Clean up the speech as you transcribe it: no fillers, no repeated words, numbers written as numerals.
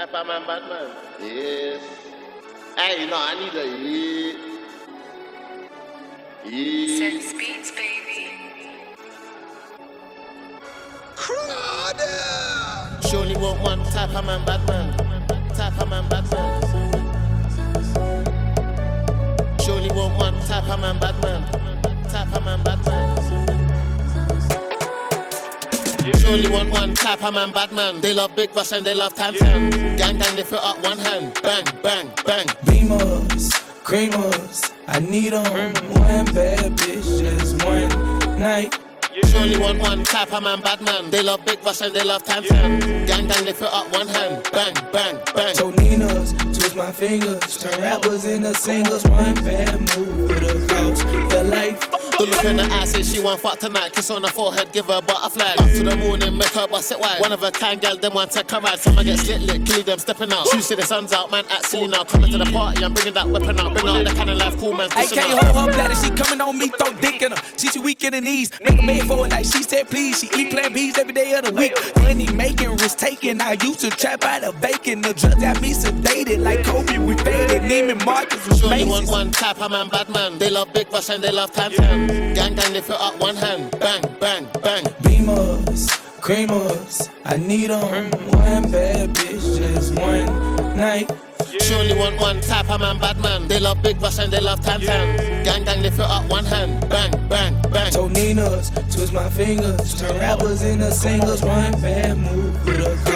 Type of man, bad man. Yes. Hey, no, I need a Send speeds, baby. Crowder. She only want one type of man, bad man. Type of man, bad man. She only want one type of man, bad man. Type of man, bad man. She only want one type of man, bad man. They love Big Rush and they love Tam Tam. Gang, gang, lift it up one hand. Bang, bang, bang. Beamers, creamers, I need 'em. One bad bitch, just one night. She only want one type of man, bad man. They love Big Rush and they love Tam Tam. Gang, gang, lift it up one hand. Bang, bang, bang. Toninas, twist my fingers, turn rappers into singers. One bad move for the house, the life. Don't look in the eye, say she want fuck tonight. Kiss on the forehead, give her a butterfly. Up to the morning, make her bust it wide. One of a kind girl, them want to come ride. Someone get slit lit, kill them stepping out. Shoes see the sun's out, man, at silly now. Coming to the party, I'm bringing that weapon out. Bring out the kind of life, cool man. I can't hold her bladder, she coming on me, throw dick in her. She too weak in the knees, make a man for it like she said please. She eat Plan B's every day of the week. Money making, risk taking. I used to trap out of bacon. The drugs got me sedated like Kobe, we faded. Neiman Marcus was She only Macy's. want one type of man, bad man. They love Big Rush and they love Tam Tam. Gang, gang, lift it up one hand. Bang, bang, bang. Beamers, creamers, I need 'em. One bad bitch, just one night. She only want one type of man, bad man. They love Big Rush and they love Tam Tam. Gang, gang, lift it up one hand. Bang, bang, bang. Toninas, twist my fingers, turn rappers into singers. One bad move for the